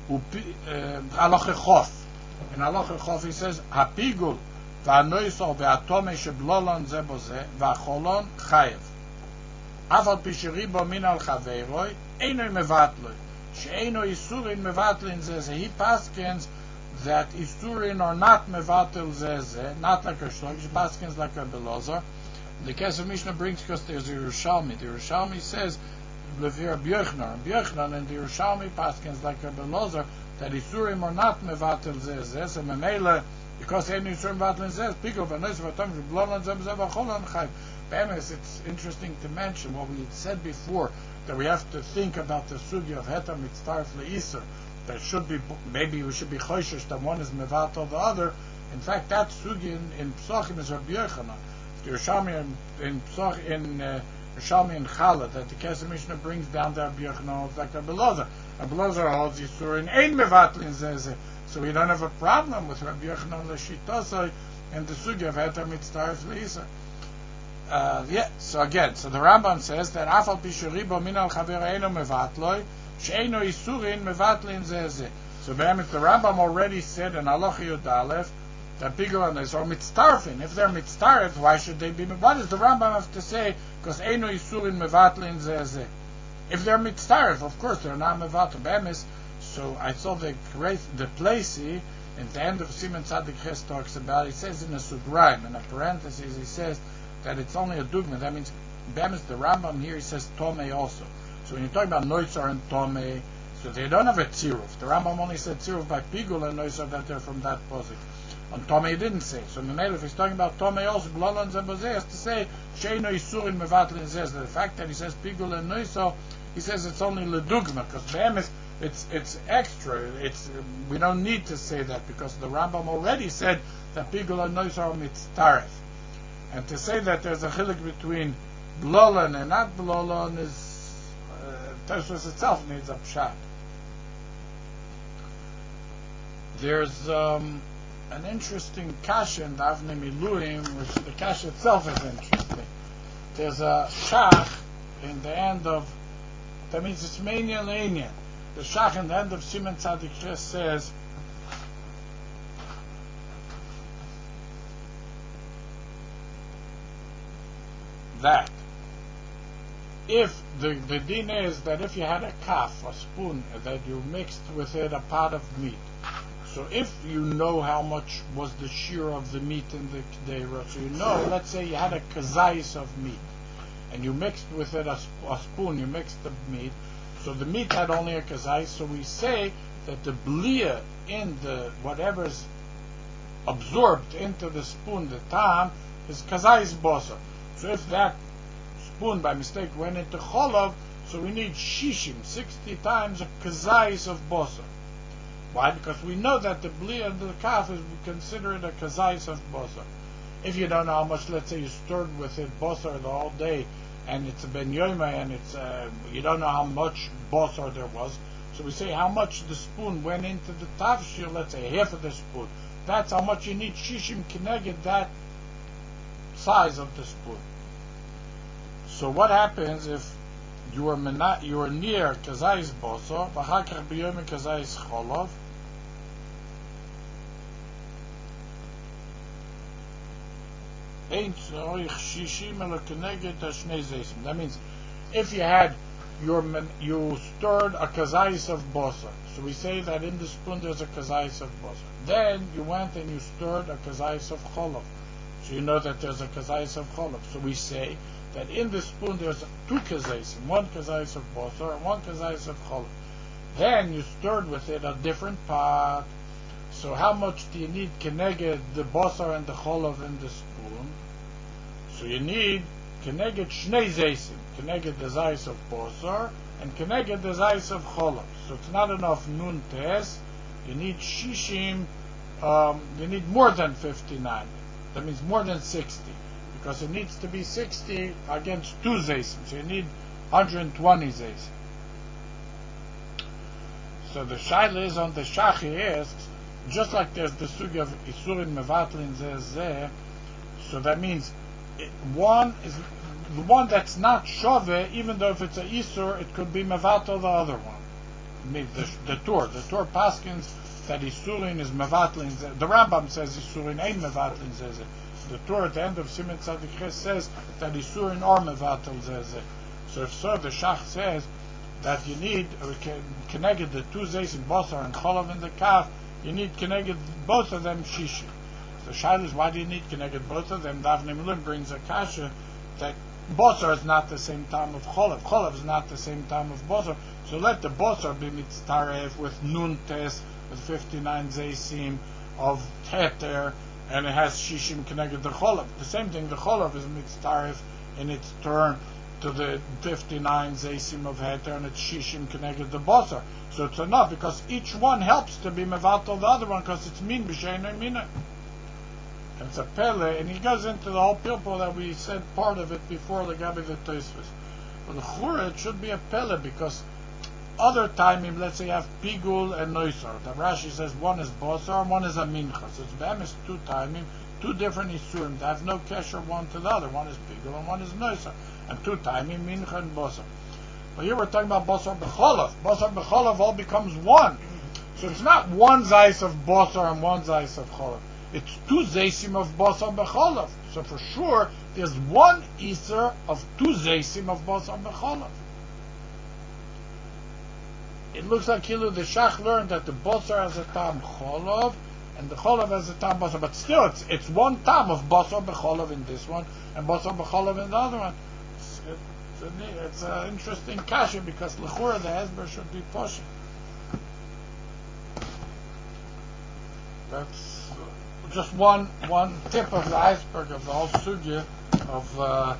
Halacha Chof. In Halacha Chof he says Hapigul והנויסור והתומה שבלולון זה בזה והחולון חייב אף על פי שריבו מן על חברוי אינו מבטלוי שאינו איסורין מבטלין זה זה he paskins that איסורין are not מבטל זה זה not like a shlok he paskins like a belozor. The Kesef Mishnah brings because there's a Yerushalmi. The Yerushalmi says Levir B'yochnar B'yochnar and the Yerushalmi paskins like a belozor that Isurim are not mevatel zeh zeh. So Memela, because any Isurim mevatel zeh, Pigul v'nois v'atom v'blolon zeh zeh v'cholon chayv. Be'emes, it's interesting to mention what we had said before, that we have to think about the sugi of Heter mitztarf le'isur. There should be, maybe we should be choishish that one is mevatel the other. In fact, that sugi in, in Psochim is Rabbi Yochanan. The Yerushalmi in, in Psoch in uh, Yerushalmi in Chala that the Kesef Mishnah brings down to Rabbi Yochanan is like Rabbi Elazar. Rabbi Elazar holds Yisur in ein mevatlin zeh. So we don't have a problem with Rabbi Yochanan l'shitosai and the sugi of Heter mitztarf le'isur. Uh, yeah. So again, so the Rambam says that afal pishuribo min al chaver eino mevatloi she'eino isurin mevatlin zeh. So the Rambam already said in Halacha Yud Aleph that Pigul and Nois are mitztarfin. If they're mitztarf, why should they be? What does the Rambam have to say? Because eino isurin mevatlin zeh. If they're mitztarf, of course they're not mevatel bemis. So I saw the the placey in the end of Siman Tzadik Ches talks about. He says in a sudraim in a parenthesis he says that it's only a dugma. That means bemis. The Rambam here he says tomei also. So when you're talking about Noisar and tomei, so they don't have a tziruf. The Rambam only said tziruf by Pigul and Noisar that they're from that position. On Tomei he didn't say. So Memel, if he's talking about Tomei also, Blolon Zebozeh has to say, Sheino Isurin Mevatlin says that the fact that he says Pigul and Noiso, he says it's only Ledugma, because Be'emes, it's it's extra. It's we don't need to say that because the Rambam already said that Pigul and Noiso are mitztaref. And to say that there's a chilik between Blolon and not Blolon is, uh, Tosfos itself needs a pshat. There's um, an interesting kasha in Davnei Miluim, which the kasha itself is interesting. There's a shach in the end of, that means it's Meinyan Le'inyan. The shach in the end of Siman Tzadik Ches says, that if the, the din is that if you had a kaf, a spoon, that you mixed with it a pot of meat, so if you know how much was the shear of the meat in the k'deira, so you know, let's say you had a kazais of meat, and you mixed with it a, a spoon, you mixed the meat, so the meat had only a kazais, so we say that the blia in the, whatever's absorbed into the spoon, the tam, is kazais bosa. So if that spoon by mistake went into cholov, so we need shishim, sixty times a kazais of bosa. Why? Because we know that the blia and the kaf is considered a kazais of bosa. If you don't know how much, let's say you stirred with it bosa the whole day, and it's a ben yoyma, and it's uh, you don't know how much bosa there was, so we say how much the spoon went into the tafshir, let's say half of the spoon. That's how much you need shishim kineged that size of the spoon. So what happens if you are mena, you are near kazais boso, v'chakach b'yom kazais cholov? Ein tzorich shishim elo keneged hashnei zeisim. That means if you had your you stirred a kazais of bosa, so we say that in the spoon there's a kazais of bosa. Then you went and you stirred a kazais of cholov, so you know that there's a kazais of cholov. So we say that in the spoon there's two kazais, one kazais of bosa and one kazais of cholov. Then you stirred with it a different pot. So how much do you need keneged the bosa and the cholov in the spoon? So you need keneged shnei zeisim, keneged the zeis of bosa and keneged the zeis of cholov. So it's not enough nun tes. You need shishim. Um, you need more than fifty-nine. That means more than sixty. Because it needs to be sixty against two zeisim, so you need one hundred twenty zeisim. So the shaila is on the shachi asks, just like there's the sugi of isurin mevatlin zeh, so that means it, one is the one that's not shove, even though if it's a isur, it could be mevatel the other one. I mean, the, the Tur, the Tur paskins that isurin is mevatlin zeh. The Rambam says isurin ain't mevatlin zeh. The Torah at the end of Siman Tzadik Ches says that Isurin are mevatel zeh. So if so, the Shach says that you need uh, connected the two zeis in Bosar and Cholov in the Kaf, you need connected both of them shishi. The Shach is, why do you need connected both of them? Davnei Miluim brings a kasha that Bosar is not the same time of Cholov. Cholov is not the same time of Bosar. So let the Bosar be mitztaref with nun tes, with fifty-nine zeisim of teter, and it has shishim connected to cholov. The same thing, the cholov is mitztaref in its turn to the fifty-nine zeisim of heter, and it's shishim connected to basar. So it's enough because each one helps to be mevatel the other one because it's min b'shein mina. And it's a pele, and he goes into the whole pilpul that we said part of it before the gabi the Tosfos. But the chura, it should be a pele because other timing, let's say you have pigul and noisar. The Rashi says one is bosar, one is a mincha. So it's be'emes two timing, two different isurim. They have no kesher one to the other. One is pigul and one is noisar. And two timing, mincha and bosar. But here we're talking about bosar b'cholov. Bosar b'cholov all becomes one. So it's not one zayis of bosar and one zayis of cholov. It's two zaysim of bosar b'cholov. So for sure, there's one iser of two zaysim of bosar b'cholov. It looks like Hilu the Shach learned that the Bosar has a tam Cholov and the Cholov has a tam Bosar, but still it's it's one tam of Bosar b'Cholov in this one and Bosar b'Cholov in the other one. It's, it's an interesting kasha because l'chura the Hezber should be pushing. That's just one one tip of the iceberg of the whole sugya of uh,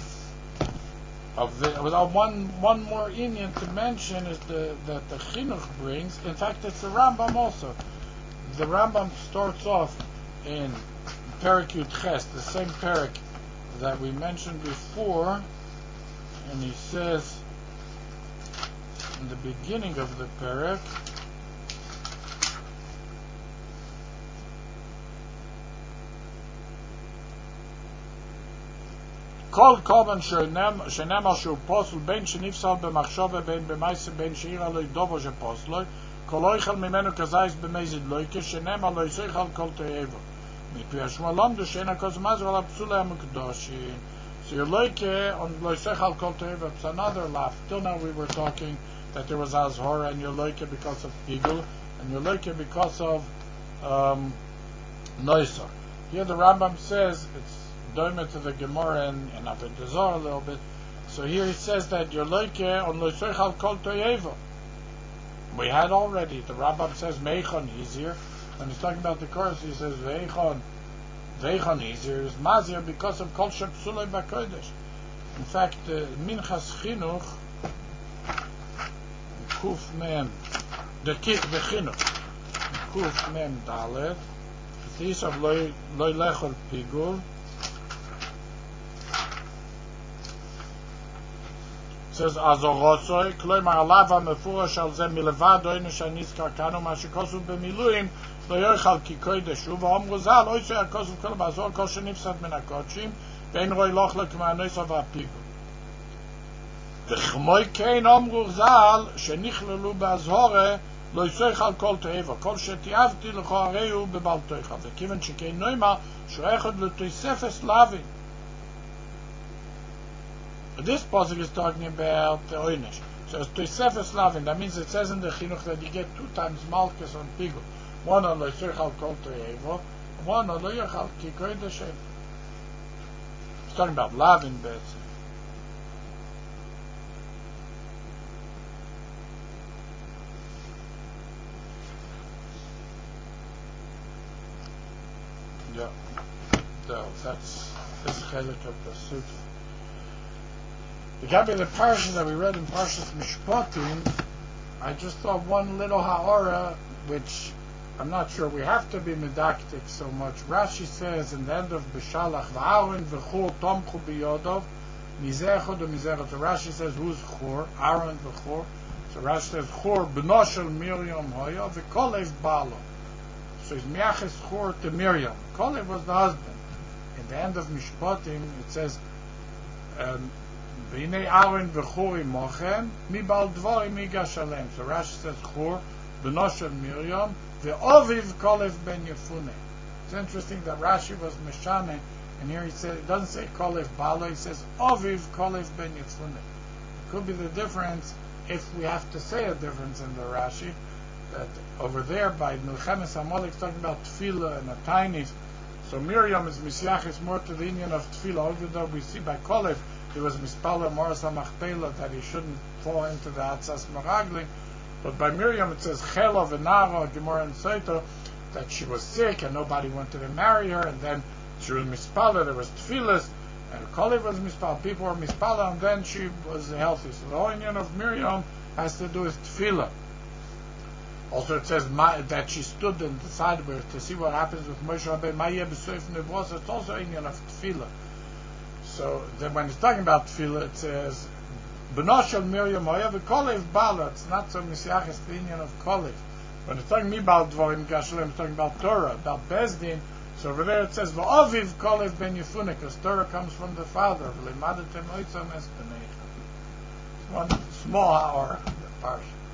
of the without one one more inyan to mention is the that the chinuch brings. In fact, it's the Rambam also. The Rambam starts off in Perek Yud Ches, the same Perek that we mentioned before, and he says in the beginning of the Perek, כל קורבן שנאמר שהוא פוסל בין שנפסל במחשבה בין במעשה בין שעיר עלי דובו שפוסלו כל לא יאכל ממנו כזייס במזיד לויקה שנאמר לא יאכל כל תאיבו מפי השמוע למדו שאין הכוס מזר על הפסולי המקדושים so your loike on lo yisechal kol teiva. It's another laugh. Till now we were talking that there was azhora and your loike because of pigul and your loike because of um, noisa. Here the Rambam says it's doime to the Gemara and, and Avodah Zarah a little bit. So here he says that your loike on lo yisechal kol teiva. We had already. The Rambam says meichon easier. When he's talking about the chorus, he says veichon. Veichon easier is mazir because of kol shepsulei b'kodesh. In fact, the Minchas Chinuch, Kuf Mem, the the Chinuch, Kuf Mem Dalet, these of loy loy lechol pigul. Says azorosoi kloy ma'alava mefurash al zeh milevad oine shanizkar kanu ma shekosu b'miluim lo yochal ki kodesh u'va'omru zal oisei akosu kol ba'azor kol shenifsad min hakodshim ve'en roi lochlek ma'anoisa va'pigul v'chmoi kein omru zal shenichlelu ba'azhore lo yochal kol te'eva kol shetiavti lecho areu bebal toicha v'kiven shekein noima shoechad l'toisefes lavin. This pasuk is talking about the Oynish. So it's Tosefes Lavin. That means it says in the Chinuch that you get two times Malchus on Pigul. One on Lo Yisechal Kol To'evo, one on Lo Yachal Ki Kodesh. It's talking about Lavin, basically. Yeah. So that's this chelik of the sutra. The Gabi the parsha that we read in Parshas Mishpatim, I just thought one little ha'ora, which I'm not sure we have to be medactic so much. Rashi says in the end of Bishalach, V'Aaron v'chur tomchu biyodov, mizechod u'mizechod. So Rashi says, who's chur? Aaron v'chur. So Rashi says, chur b'no shel Miriam hoya, v'kolev balo. So he's miaches chur to Miriam. Kolev was the husband. In the end of Mishpatim, it says, um, V'inei Aaron v'chur imochem, mi bal dvorim yigash alem. So Rashi says chur, b'no shel Miriam, ve'oviv kolev ben Yefune. It's interesting that Rashi was meshane, and here he said, it doesn't say kolev balo, he says oviv kolev ben Yefune. It could be the difference, if we have to say a difference in the Rashi, that over there by Milchemes HaMolech it's talking about tefillah and a tiny. So Miriam is misyachis more to the union of tefillah, even though we see by kolev, he was mispaler moras hamachpelah that he shouldn't fall into the atzas meraglim. But by Miriam it says chela v'nara gemara and seito that she was sick and nobody wanted to marry her, and then she was mispaler. There was tefillas and Kolev was mispaler. People were mispaler, and then she was healthy. So the whole union of Miriam has to do with tefillah. Also, it says ma, that she stood and decided to see what happens with Moshe Rabbeinu. Ma'yeh b'soif nevos. It's also a union of tefillah. So then when it's talking about tefillah, it says, B'no shel Miriam hoya v'kolev bala. It's not so misiachis the union of kolev. When it's talking about dvorim gashalem, it's talking about Torah, about Bezdin. So over there it says, V'oviv kolev ben Yefune, because Torah comes from the father. V'lemadatem oitzam es b'neicha. One small hour, the parsha.